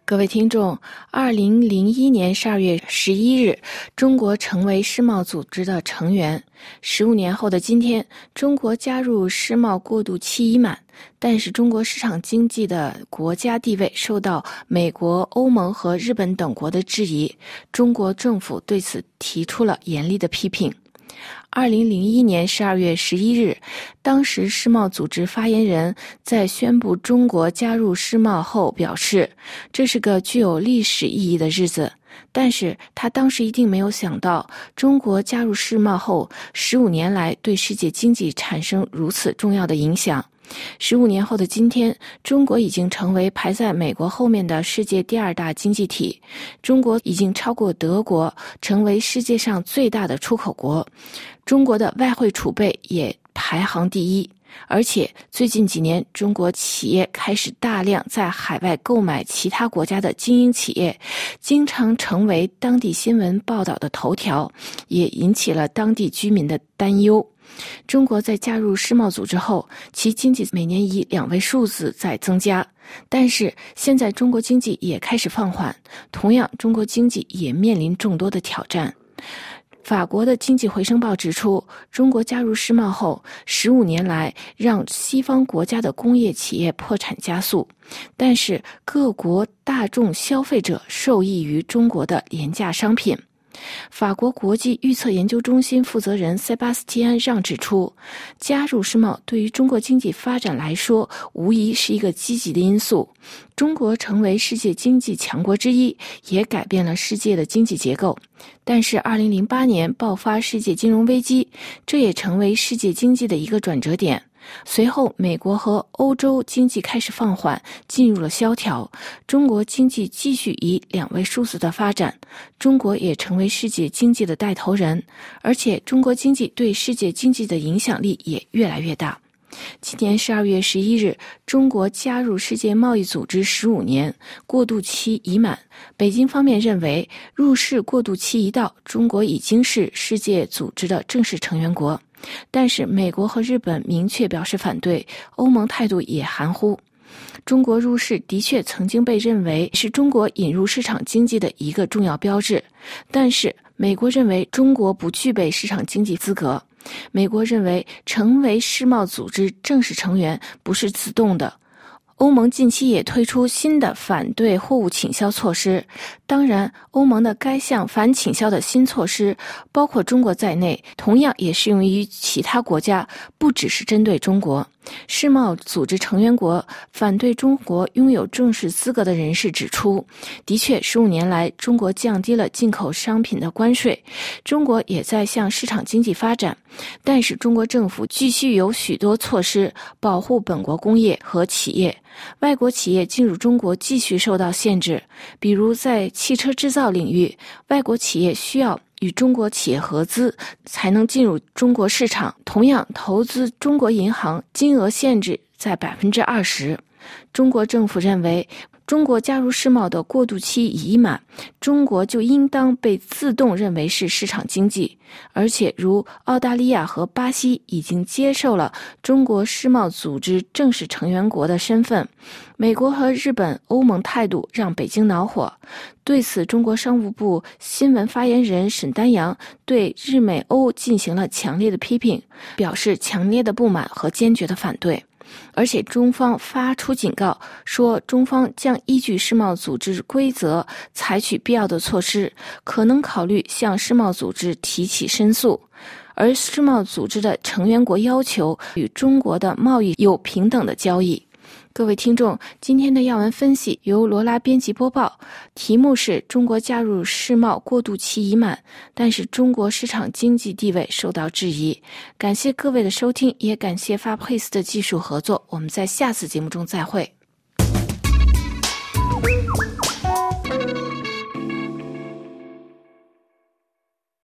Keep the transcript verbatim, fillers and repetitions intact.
各位听众，二零零一年十二月十一日，中国成为世贸组织的成员。十五年后的今天，中国加入世贸过渡期已满，但是中国市场经济的国家地位受到美国、欧盟和日本等国的质疑，中国政府对此提出了严厉的批评。二零零一年十二月十一日，当时世贸组织发言人在宣布中国加入世贸后表示，这是个具有历史意义的日子。但是他当时一定没有想到，中国加入世贸后十五年来对世界经济产生如此重要的影响。十五年后的今天，中国已经成为排在美国后面的世界第二大经济体，中国已经超过德国，成为世界上最大的出口国，中国的外汇储备也排行第一。而且最近几年，中国企业开始大量在海外购买其他国家的精英企业，经常成为当地新闻报道的头条，也引起了当地居民的担忧。中国在加入世贸组织后，其经济每年以两位数字在增加，但是现在中国经济也开始放缓，同样中国经济也面临众多的挑战。法国的经济回声报指出，中国加入世贸后十五年来让西方国家的工业企业破产加速，但是各国大众消费者受益于中国的廉价商品。法国国际预测研究中心负责人塞巴斯蒂安让指出，加入世贸对于中国经济发展来说无疑是一个积极的因素。中国成为世界经济强国之一，也改变了世界的经济结构。但是二零零八年爆发世界金融危机，这也成为世界经济的一个转折点。随后美国和欧洲经济开始放缓，进入了萧条，中国经济继续以两位数字的发展，中国也成为世界经济的带头人，而且中国经济对世界经济的影响力也越来越大。今年十二月十一日，中国加入世界贸易组织十五年，过渡期已满。北京方面认为，入世过渡期一到，中国已经是世界组织的正式成员国。但是美国和日本明确表示反对，欧盟态度也含糊。中国入世的确曾经被认为是中国引入市场经济的一个重要标志，但是美国认为中国不具备市场经济资格。美国认为成为世贸组织正式成员不是自动的。欧盟近期也推出新的反对货物倾销措施，当然欧盟的该项反倾销的新措施包括中国在内，同样也适用于其他国家，不只是针对中国。世贸组织成员国反对中国拥有正式资格的人士指出，的确十五年来中国降低了进口商品的关税，中国也在向市场经济发展，但是中国政府继续有许多措施保护本国工业和企业，外国企业进入中国继续受到限制，比如在汽车制造领域，外国企业需要与中国企业合资才能进入中国市场，同样投资中国银行金额限制在 百分之二十。 中国政府认为中国加入世贸的过渡期已满，中国就应当被自动认为是市场经济，而且如澳大利亚和巴西已经接受了中国世贸组织正式成员国的身份。美国和日本、欧盟态度让北京恼火，对此中国商务部新闻发言人沈丹阳对日美欧进行了强烈的批评，表示强烈的不满和坚决的反对。而且中方发出警告，说中方将依据世贸组织规则采取必要的措施，可能考虑向世贸组织提起申诉。而世贸组织的成员国要求与中国的贸易有平等的交易。各位听众，今天的要闻分析由罗拉编辑播报，题目是中国加入世贸过渡期已满，但是中国市场经济地位受到质疑。感谢各位的收听，也感谢 Fabris 的技术合作，我们在下次节目中再会。